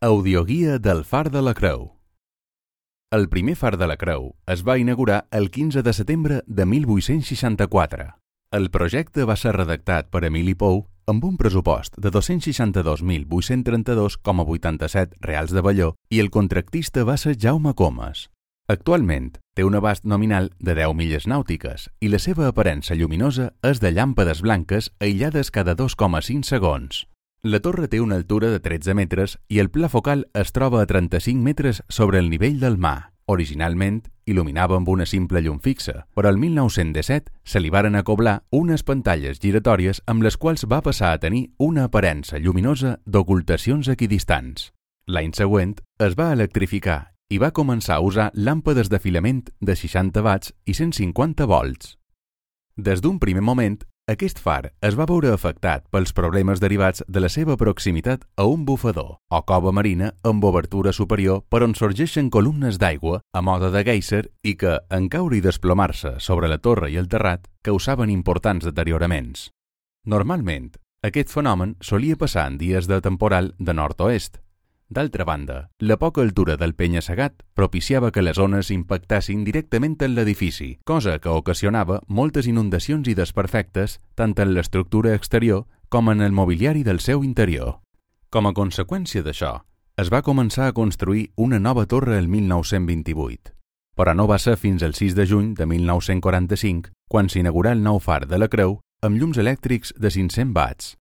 Audioguia del Far de la Creu. El primer far de la Creu es va inaugurar el 15 de setembre de 1864. El projecte va ser redactat per Emili Pou amb un pressupost de 262.832,87 reals de Valló i el contractista va ser Jaume Comas. Actualment té un abast nominal de 10 milles nàutiques i la seva aparença lluminosa és de llàmpades blanques aïllades cada 2,5 segons. La torre té una altura de 13 metres i el pla focal es troba a 35 metres sobre el nivell del mar. Originalment il·luminava amb una simple llum fixa, però el 1917 se li varen acoblar unes pantalles giratòries amb les quals va passar a tenir una aparença lluminosa d'ocultacions equidistants. L'any següent es va electrificar i va començar a usar làmpades de filament de 60 watts i 150 volts. Des d'un primer moment, aquest far es va veure afectat pels problemes derivats de la seva proximitat a un bufador o cova marina amb obertura superior per on sorgeixen columnes d'aigua a mode de guèiser i que, en caure i desplomar-se sobre la torre i el terrat, causaven importants deterioraments. Normalment, aquest fenomen solia passar en dies de temporal de nord-oest. D'altra banda, la poca altura del penya-segat propiciava que les ones impactassin directament en l'edifici, cosa que ocasionava moltes inundacions i desperfectes tant en l'estructura exterior com en el mobiliari del seu interior. Com a conseqüència d'això, es va començar a construir una nova torre el 1928, però no va ser fins el 6 de juny de 1945 quan s'inaugurà el nou far de la Creu amb llums elèctrics de 500 watts,